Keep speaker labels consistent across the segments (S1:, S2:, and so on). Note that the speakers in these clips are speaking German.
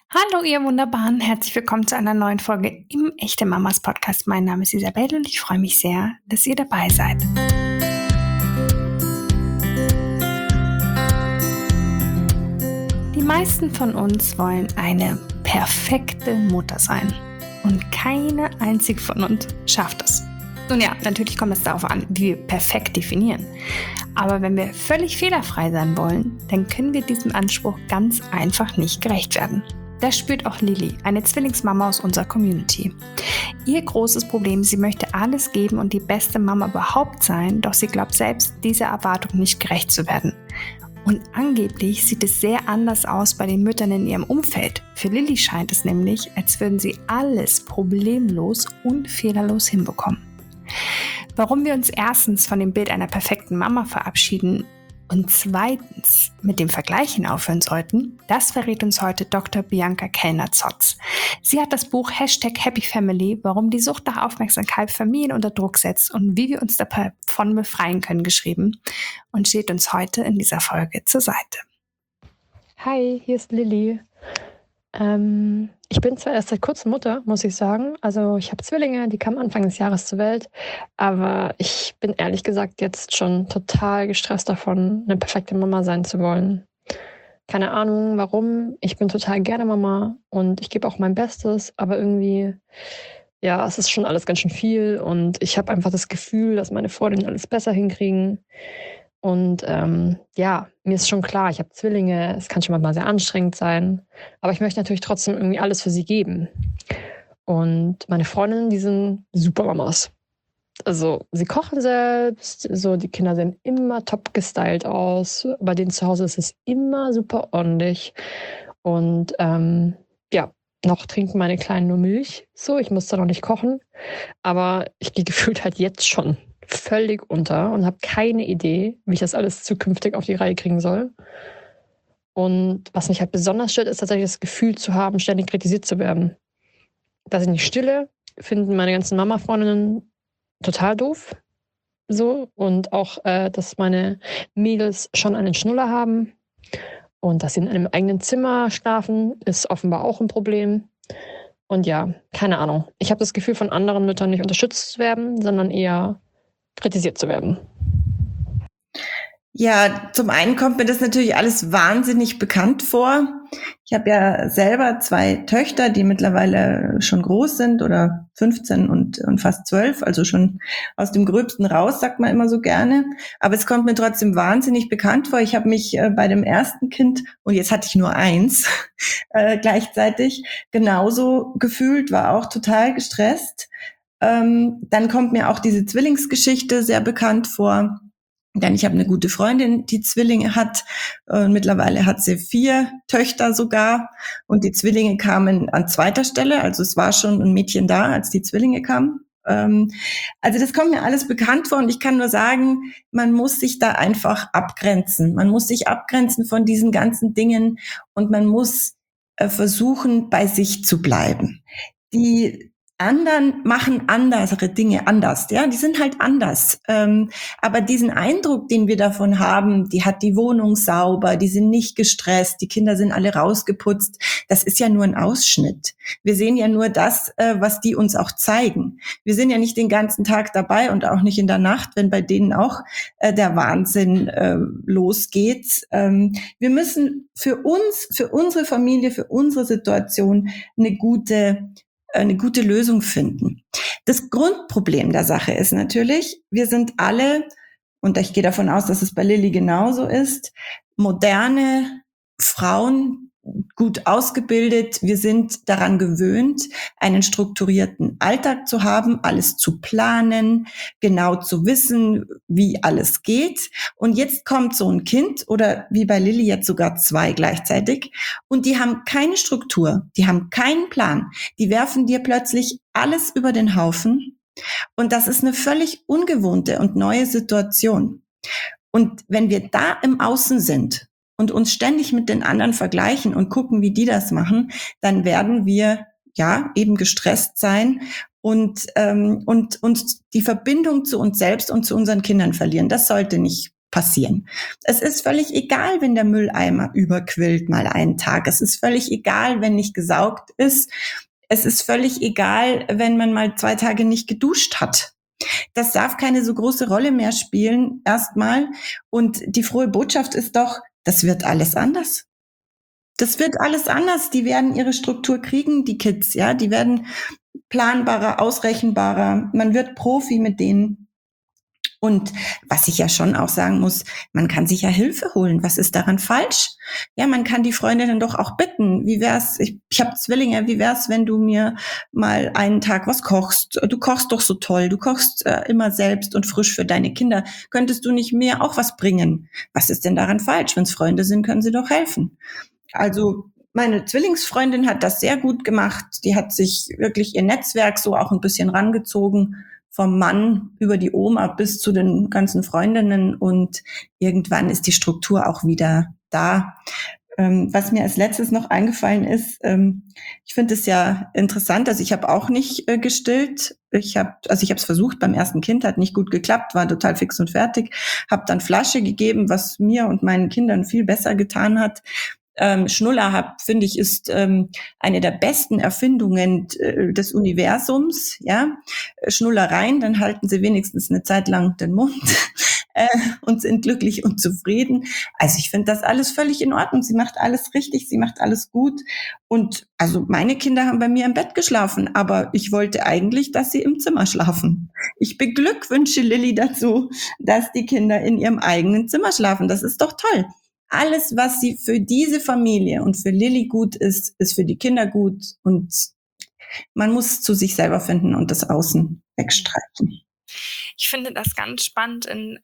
S1: Hallo, ihr Wunderbaren. Herzlich willkommen zu einer neuen Folge im Echte Mamas Podcast. Mein Name ist Isabelle und ich freue mich sehr, dass ihr dabei seid. Die meisten von uns wollen eine perfekte Mutter sein. Und keine einzige von uns schafft es. Nun ja, natürlich kommt es darauf an, wie wir perfekt definieren. Aber wenn wir völlig fehlerfrei sein wollen, dann können wir diesem Anspruch ganz einfach nicht gerecht werden. Das spürt auch Lilly, eine Zwillingsmama aus unserer Community. Ihr großes Problem, sie möchte alles geben und die beste Mama überhaupt sein, doch sie glaubt selbst, dieser Erwartung nicht gerecht zu werden. Und angeblich sieht es sehr anders aus bei den Müttern in ihrem Umfeld. Für Lilly scheint es nämlich, als würden sie alles problemlos und fehlerlos hinbekommen. Warum wir uns erstens von dem Bild einer perfekten Mama verabschieden und zweitens mit dem Vergleichen aufhören sollten, das verrät uns heute Dr. Bianca Kellner-Zotz. Sie hat das Buch #HappyFamily, warum die Sucht nach Aufmerksamkeit Familien unter Druck setzt und wie wir uns davon befreien können, geschrieben und steht uns heute in dieser Folge zur Seite.
S2: Hi, hier ist Lilly. Ich bin zwar erst seit kurzem Mutter, muss ich sagen. Also ich habe Zwillinge, die kamen Anfang des Jahres zur Welt. Aber ich bin ehrlich gesagt jetzt schon total gestresst davon, eine perfekte Mama sein zu wollen. Keine Ahnung warum. Ich bin total gerne Mama und ich gebe auch mein Bestes. Aber irgendwie, ja, es ist schon alles ganz schön viel. Und ich habe einfach das Gefühl, dass meine Freundinnen alles besser hinkriegen. Und ja, mir ist schon klar, ich habe Zwillinge, es kann schon manchmal sehr anstrengend sein, aber ich möchte natürlich trotzdem irgendwie alles für sie geben. Und meine Freundinnen, die sind super Mamas. Also sie kochen selbst, so die Kinder sehen immer top gestylt aus, bei denen zu Hause ist es immer super ordentlich. Und ja, noch trinken meine Kleinen nur Milch, so, ich muss da noch nicht kochen, aber ich gehe gefühlt halt jetzt schon völlig unter und habe keine Idee, wie ich das alles zukünftig auf die Reihe kriegen soll. Und was mich halt besonders stört, ist tatsächlich das Gefühl zu haben, ständig kritisiert zu werden. Dass ich nicht stille, finden meine ganzen Mama-Freundinnen total doof. So. Und auch, dass meine Mädels schon einen Schnuller haben. Und dass sie in einem eigenen Zimmer schlafen, ist offenbar auch ein Problem. Und ja, keine Ahnung. Ich habe das Gefühl, von anderen Müttern nicht unterstützt zu werden, sondern eher kritisiert zu werden.
S3: Ja, zum einen kommt mir das natürlich alles wahnsinnig bekannt vor. Ich habe ja selber 2 Töchter, die mittlerweile schon groß sind oder 15 und fast 12, also schon aus dem Gröbsten raus, sagt man immer so gerne. Aber es kommt mir trotzdem wahnsinnig bekannt vor. Ich habe mich bei dem ersten Kind, und jetzt hatte ich nur eins, gleichzeitig genauso gefühlt, war auch total gestresst. Dann kommt mir auch diese Zwillingsgeschichte sehr bekannt vor. Denn ich habe eine gute Freundin, die Zwillinge hat. Mittlerweile hat sie 4 Töchter sogar. Und die Zwillinge kamen an zweiter Stelle. Also es war schon ein Mädchen da, als die Zwillinge kamen. Also das kommt mir alles bekannt vor. Und ich kann nur sagen, man muss sich da einfach abgrenzen. Man muss sich abgrenzen von diesen ganzen Dingen. Und man muss versuchen, bei sich zu bleiben. Die anderen machen andere Dinge anders, ja, die sind halt anders. Aber diesen Eindruck, den wir davon haben, die hat die Wohnung sauber, die sind nicht gestresst, die Kinder sind alle rausgeputzt, das ist ja nur ein Ausschnitt. Wir sehen ja nur das, was die uns auch zeigen. Wir sind ja nicht den ganzen Tag dabei und auch nicht in der Nacht, wenn bei denen auch der Wahnsinn losgeht. Wir müssen für uns, für unsere Familie, für unsere Situation eine gute Lösung finden. Das Grundproblem der Sache ist natürlich, wir sind alle, und ich gehe davon aus, dass es bei Lilly genauso ist, moderne Frauen, gut ausgebildet. Wir sind daran gewöhnt, einen strukturierten Alltag zu haben, alles zu planen, genau zu wissen, wie alles geht. Und jetzt kommt so ein Kind oder wie bei Lilly jetzt sogar 2 gleichzeitig und die haben keine Struktur, die haben keinen Plan. Die werfen dir plötzlich alles über den Haufen und das ist eine völlig ungewohnte und neue Situation. Und wenn wir da im Außen sind und uns ständig mit den anderen vergleichen und gucken, wie die das machen, dann werden wir ja eben gestresst sein und die Verbindung zu uns selbst und zu unseren Kindern verlieren. Das sollte nicht passieren. Es ist völlig egal, wenn der Mülleimer überquillt mal einen Tag. Es ist völlig egal, wenn nicht gesaugt ist. Es ist völlig egal, wenn man mal 2 Tage nicht geduscht hat. Das darf keine so große Rolle mehr spielen, erstmal. Und die frohe Botschaft ist doch, das wird alles anders. Das wird alles anders. Die werden ihre Struktur kriegen, die Kids, ja. Die werden planbarer, ausrechenbarer. Man wird Profi mit denen. Und was ich ja schon auch sagen muss, man kann sich ja Hilfe holen. Was ist daran falsch? Ja, man kann die Freundinnen doch auch bitten. Wie wär's? Ich habe Zwillinge. Wie wär's, wenn du mir mal einen Tag was kochst? Du kochst doch so toll. Du kochst immer selbst und frisch für deine Kinder. Könntest du nicht mir auch was bringen? Was ist denn daran falsch? Wenn's Freunde sind, können sie doch helfen. Also meine Zwillingsfreundin hat das sehr gut gemacht. Die hat sich wirklich ihr Netzwerk so auch ein bisschen rangezogen, vom Mann über die Oma bis zu den ganzen Freundinnen, und irgendwann ist die Struktur auch wieder da. Was mir als letztes noch eingefallen ist, ich finde es ja interessant, also ich habe auch nicht gestillt. Ich habe es versucht beim ersten Kind, hat nicht gut geklappt, war total fix und fertig, habe dann Flasche gegeben, was mir und meinen Kindern viel besser getan hat. Schnuller, finde ich, ist eine der besten Erfindungen des Universums. Ja, Schnuller rein, dann halten sie wenigstens eine Zeit lang den Mund und sind glücklich und zufrieden. Also ich finde das alles völlig in Ordnung. Sie macht alles richtig, sie macht alles gut. Und also meine Kinder haben bei mir im Bett geschlafen, aber ich wollte eigentlich, dass sie im Zimmer schlafen. Ich beglückwünsche Lilly dazu, dass die Kinder in ihrem eigenen Zimmer schlafen. Das ist doch toll. Alles, was sie für diese Familie und für Lilly gut ist, ist für die Kinder gut, und man muss zu sich selber finden und das Außen wegstreichen.
S1: Ich finde das ganz spannend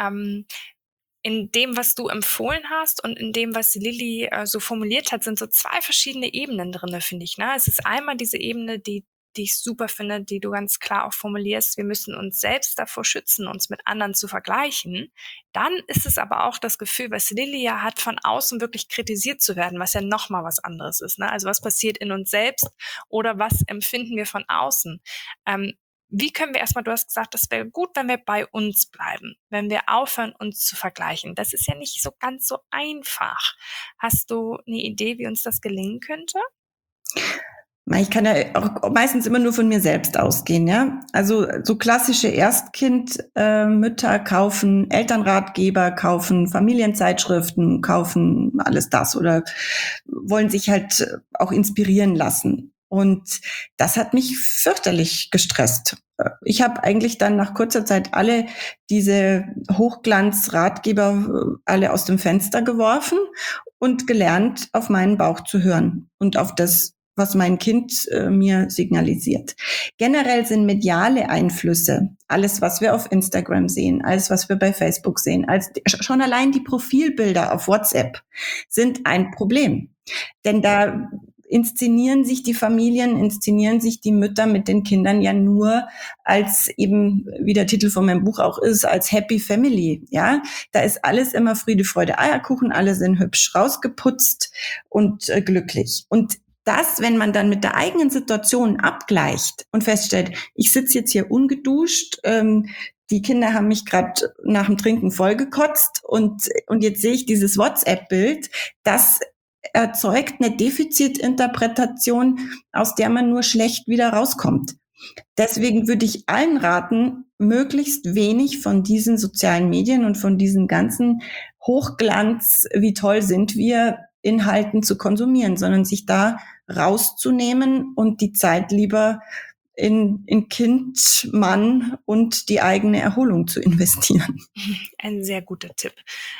S1: in dem, was du empfohlen hast, und in dem, was Lilly so formuliert hat, sind so 2 verschiedene Ebenen drinne, finde ich. Ne? Es ist einmal diese Ebene, die ich super finde, die du ganz klar auch formulierst. Wir müssen uns selbst davor schützen, uns mit anderen zu vergleichen. Dann ist es aber auch das Gefühl, was Lilly ja hat, von außen wirklich kritisiert zu werden, was ja nochmal was anderes ist. Ne? Also was passiert in uns selbst oder was empfinden wir von außen? Wie können wir erstmal, du hast gesagt, das wäre gut, wenn wir bei uns bleiben, wenn wir aufhören, uns zu vergleichen. Das ist ja nicht so ganz so einfach. Hast du eine Idee, wie uns das gelingen könnte?
S3: Ich kann ja auch meistens immer nur von mir selbst ausgehen, ja. Also so klassische Mütter kaufen Elternratgeber, kaufen Familienzeitschriften, kaufen alles das oder wollen sich halt auch inspirieren lassen. Und das hat mich fürchterlich gestresst. Ich habe eigentlich dann nach kurzer Zeit alle diese Hochglanzratgeber alle aus dem Fenster geworfen und gelernt, auf meinen Bauch zu hören und auf das, was mein Kind mir signalisiert. Generell sind mediale Einflüsse, alles, was wir auf Instagram sehen, alles, was wir bei Facebook sehen, schon allein die Profilbilder auf WhatsApp sind ein Problem. Denn da inszenieren sich die Familien, inszenieren sich die Mütter mit den Kindern ja nur als eben, wie der Titel von meinem Buch auch ist, als Happy Family, ja. Da ist alles immer Friede, Freude, Eierkuchen, alle sind hübsch rausgeputzt und glücklich. Und das, wenn man dann mit der eigenen Situation abgleicht und feststellt, ich sitze jetzt hier ungeduscht, die Kinder haben mich gerade nach dem Trinken vollgekotzt und jetzt sehe ich dieses WhatsApp-Bild, das erzeugt eine Defizitinterpretation, aus der man nur schlecht wieder rauskommt. Deswegen würde ich allen raten, möglichst wenig von diesen sozialen Medien und von diesen ganzen Hochglanz, wie toll sind wir, Inhalten zu konsumieren, sondern sich da rauszunehmen und die Zeit lieber in Kind, Mann und die eigene Erholung zu investieren.
S1: Ein sehr guter Tipp.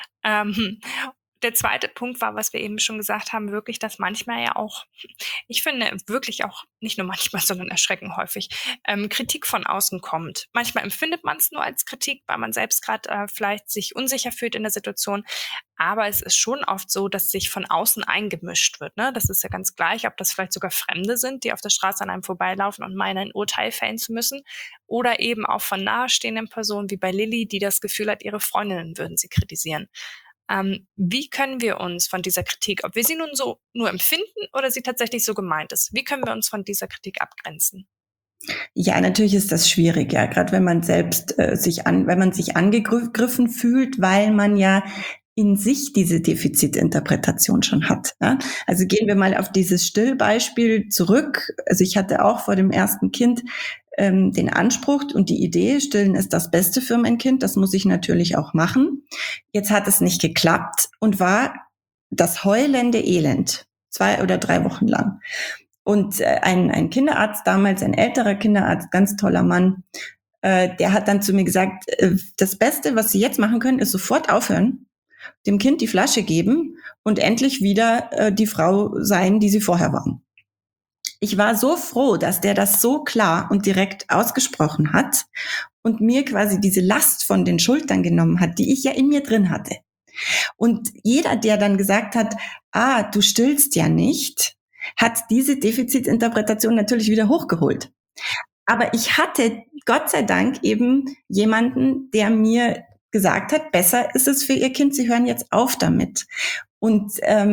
S1: Der zweite Punkt war, was wir eben schon gesagt haben, wirklich, dass manchmal ja auch, ich finde wirklich auch, nicht nur manchmal, sondern erschreckend häufig, Kritik von außen kommt. Manchmal empfindet man es nur als Kritik, weil man selbst gerade vielleicht sich unsicher fühlt in der Situation. Aber es ist schon oft so, dass sich von außen eingemischt wird. Ne? Das ist ja ganz gleich, ob das vielleicht sogar Fremde sind, die auf der Straße an einem vorbeilaufen und meinen, ein Urteil fällen zu müssen. Oder eben auch von nahestehenden Personen wie bei Lilly, die das Gefühl hat, ihre Freundinnen würden sie kritisieren. Wie können wir uns von dieser Kritik, ob wir sie nun so nur empfinden oder sie tatsächlich so gemeint ist, wie können wir uns von dieser Kritik abgrenzen?
S3: Ja, natürlich ist das schwierig, ja, gerade wenn man selbst wenn man sich angegriffen fühlt, weil man ja in sich diese Defizitinterpretation schon hat. Ja? Also gehen wir mal auf dieses Stillbeispiel zurück. Also ich hatte auch vor dem ersten Kind den Anspruch und die Idee, Stillen ist das Beste für mein Kind, das muss ich natürlich auch machen. Jetzt hat es nicht geklappt und war das heulende Elend 2 oder 3 Wochen lang. Und ein Kinderarzt damals, ein älterer Kinderarzt, ganz toller Mann, der hat dann zu mir gesagt, das Beste, was Sie jetzt machen können, ist sofort aufhören, dem Kind die Flasche geben und endlich wieder die Frau sein, die Sie vorher waren. Ich war so froh, dass der das so klar und direkt ausgesprochen hat und mir quasi diese Last von den Schultern genommen hat, die ich ja in mir drin hatte. Und jeder, der dann gesagt hat, du stillst ja nicht, hat diese Defizitinterpretation natürlich wieder hochgeholt. Aber ich hatte Gott sei Dank eben jemanden, der mir gesagt hat, besser ist es für Ihr Kind, Sie hören jetzt auf damit. Und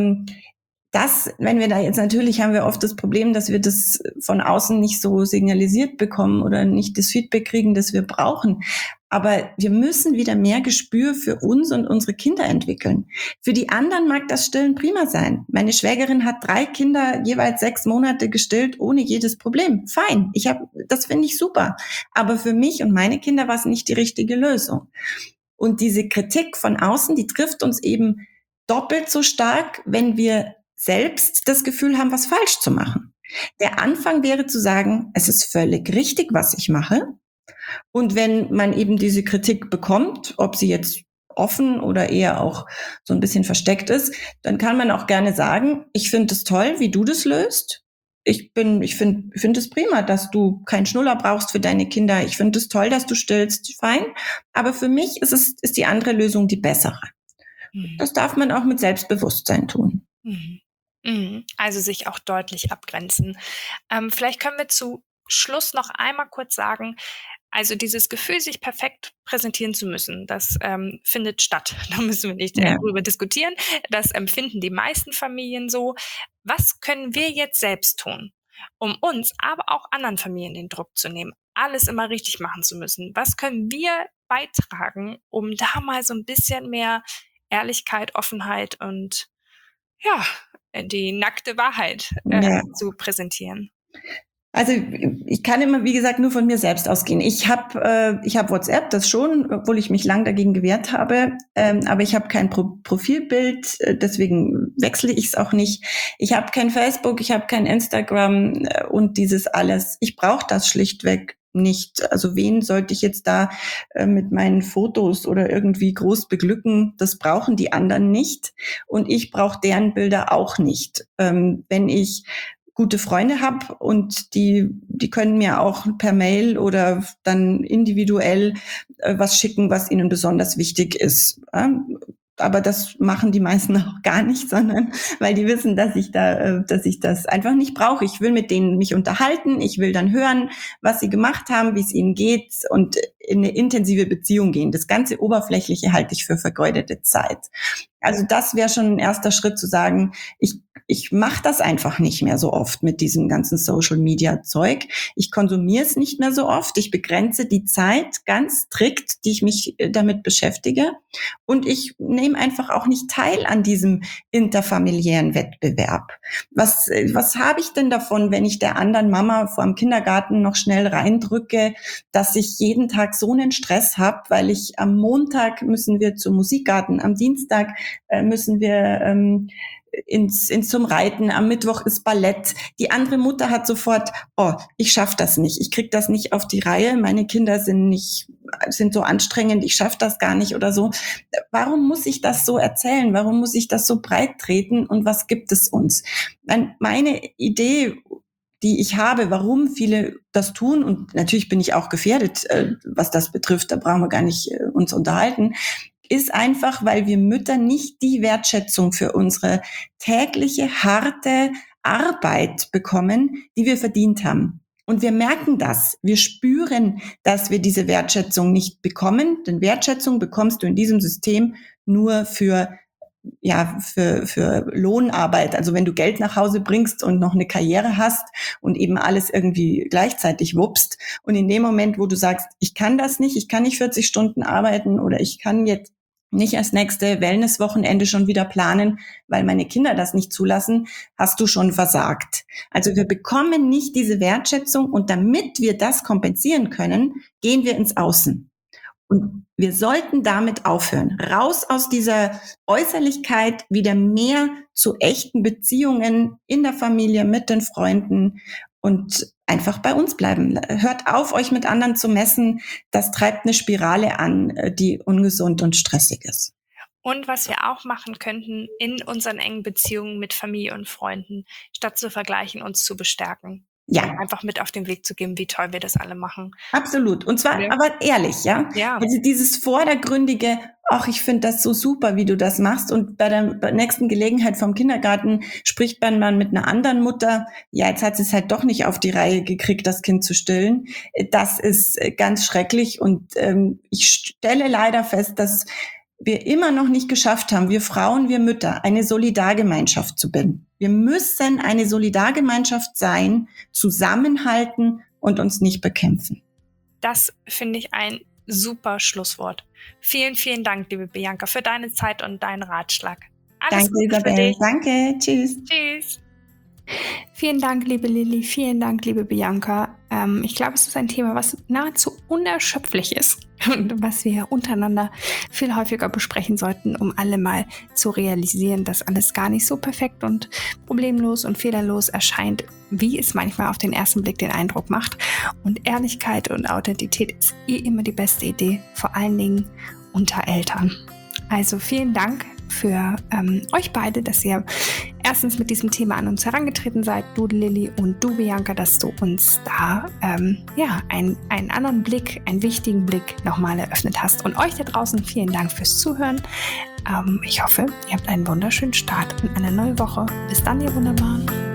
S3: wenn wir da jetzt natürlich haben wir oft das Problem, dass wir das von außen nicht so signalisiert bekommen oder nicht das Feedback kriegen, das wir brauchen. Aber wir müssen wieder mehr Gespür für uns und unsere Kinder entwickeln. Für die anderen mag das Stillen prima sein. Meine Schwägerin hat 3 Kinder jeweils 6 Monate gestillt, ohne jedes Problem. Fein. Das finde ich super. Aber für mich und meine Kinder war es nicht die richtige Lösung. Und diese Kritik von außen, die trifft uns eben doppelt so stark, wenn wir selbst das Gefühl haben, was falsch zu machen. Der Anfang wäre zu sagen, es ist völlig richtig, was ich mache. Und wenn man eben diese Kritik bekommt, ob sie jetzt offen oder eher auch so ein bisschen versteckt ist, dann kann man auch gerne sagen, ich finde es toll, wie du das löst. Ich finde es prima, dass du keinen Schnuller brauchst für deine Kinder. Ich finde es toll, dass du stillst. Fein. Aber für mich ist die andere Lösung die bessere. Das darf man auch mit Selbstbewusstsein tun.
S1: Also sich auch deutlich abgrenzen. Vielleicht können wir zu Schluss noch einmal kurz sagen, also dieses Gefühl, sich perfekt präsentieren zu müssen, das findet statt. Da müssen wir nicht darüber diskutieren. Das empfinden die meisten Familien so. Was können wir jetzt selbst tun, um uns, aber auch anderen Familien den Druck zu nehmen, alles immer richtig machen zu müssen? Was können wir beitragen, um da mal so ein bisschen mehr Ehrlichkeit, Offenheit und die nackte Wahrheit zu präsentieren?
S3: Also ich kann immer, wie gesagt, nur von mir selbst ausgehen. Ich habe WhatsApp, das schon, obwohl ich mich lang dagegen gewehrt habe, aber ich habe kein Profilbild, deswegen wechsle ich es auch nicht. Ich habe kein Facebook, ich habe kein Instagram und dieses alles. Ich brauche das schlichtweg nicht. Also wen sollte ich jetzt da mit meinen Fotos oder irgendwie groß beglücken? Das brauchen die anderen nicht und ich brauche deren Bilder auch nicht. Wenn ich gute Freunde habe und die können mir auch per Mail oder dann individuell was schicken, was ihnen besonders wichtig ist. Aber das machen die meisten auch gar nicht, sondern weil die wissen, dass ich das einfach nicht brauche. Ich will mit denen mich unterhalten. Ich will dann hören, was sie gemacht haben, wie es ihnen geht und in eine intensive Beziehung gehen. Das ganze Oberflächliche halte ich für vergeudete Zeit. Also das wäre schon ein erster Schritt zu sagen, ich mache das einfach nicht mehr so oft mit diesem ganzen Social-Media-Zeug. Ich konsumiere es nicht mehr so oft. Ich begrenze die Zeit ganz strikt, die ich mich damit beschäftige. Und ich nehme einfach auch nicht teil an diesem interfamiliären Wettbewerb. Was habe ich denn davon, wenn ich der anderen Mama vor dem Kindergarten noch schnell reindrücke, dass ich jeden Tag so einen Stress habe, weil am Montag müssen wir zum Musikgarten, am Dienstag müssen wir zum Reiten, am Mittwoch ist Ballett. Die andere Mutter hat sofort, ich schaffe das nicht, ich krieg das nicht auf die Reihe, meine Kinder sind so anstrengend, ich schaffe das gar nicht oder so. Warum muss ich das so erzählen? Warum muss ich das so breit treten und was gibt es uns? Meine Idee, die ich habe, warum viele das tun, und natürlich bin ich auch gefährdet, was das betrifft, da brauchen wir gar nicht uns unterhalten, ist einfach, weil wir Mütter nicht die Wertschätzung für unsere tägliche, harte Arbeit bekommen, die wir verdient haben. Und wir merken das. Wir spüren, dass wir diese Wertschätzung nicht bekommen. Denn Wertschätzung bekommst du in diesem System nur für für Lohnarbeit. Also wenn du Geld nach Hause bringst und noch eine Karriere hast und eben alles irgendwie gleichzeitig wuppst. Und in dem Moment, wo du sagst, ich kann das nicht, ich kann nicht 40 Stunden arbeiten oder ich kann jetzt nicht das nächste Wellnesswochenende schon wieder planen, weil meine Kinder das nicht zulassen, hast du schon versagt. Also wir bekommen nicht diese Wertschätzung und damit wir das kompensieren können, gehen wir ins Außen. Und wir sollten damit aufhören. Raus aus dieser Äußerlichkeit, wieder mehr zu echten Beziehungen in der Familie, mit den Freunden und einfach bei uns bleiben. Hört auf, euch mit anderen zu messen. Das treibt eine Spirale an, die ungesund und stressig ist.
S1: Und was wir auch machen könnten in unseren engen Beziehungen mit Familie und Freunden, statt zu vergleichen, uns zu bestärken.
S3: Ja.
S1: Einfach mit auf den Weg zu geben, wie toll wir das alle machen.
S3: Absolut. Und zwar aber ehrlich, ja?
S1: Ja.
S3: Also dieses vordergründige, ach, ich finde das so super, wie du das machst. Und bei der nächsten Gelegenheit vom Kindergarten spricht man mal mit einer anderen Mutter. Ja, jetzt hat sie es halt doch nicht auf die Reihe gekriegt, das Kind zu stillen. Das ist ganz schrecklich. Und ich stelle leider fest, dass wir immer noch nicht geschafft haben, wir Frauen, wir Mütter, eine Solidargemeinschaft zu bilden. Wir müssen eine Solidargemeinschaft sein, zusammenhalten und uns nicht bekämpfen.
S1: Das finde ich ein super Schlusswort. Vielen, vielen Dank, liebe Bianca, für deine Zeit und deinen Ratschlag. Alles
S3: Danke,
S1: Gute
S3: Isabel.
S1: für dich.
S3: Danke. Tschüss.
S1: Tschüss. Vielen Dank, liebe Lilly. Vielen Dank, liebe Bianca. Ich glaube, es ist ein Thema, was nahezu unerschöpflich ist und was wir untereinander viel häufiger besprechen sollten, um alle mal zu realisieren, dass alles gar nicht so perfekt und problemlos und fehlerlos erscheint, wie es manchmal auf den ersten Blick den Eindruck macht. Und Ehrlichkeit und Authentizität ist immer die beste Idee, vor allen Dingen unter Eltern. Also vielen Dank für euch beide, dass ihr erstens mit diesem Thema an uns herangetreten seid, du Lilly und du Bianca, dass du uns da einen anderen Blick, einen wichtigen Blick nochmal eröffnet hast. Und euch da draußen vielen Dank fürs Zuhören. Ich hoffe, ihr habt einen wunderschönen Start in eine neue Woche. Bis dann, ihr Wunderbaren.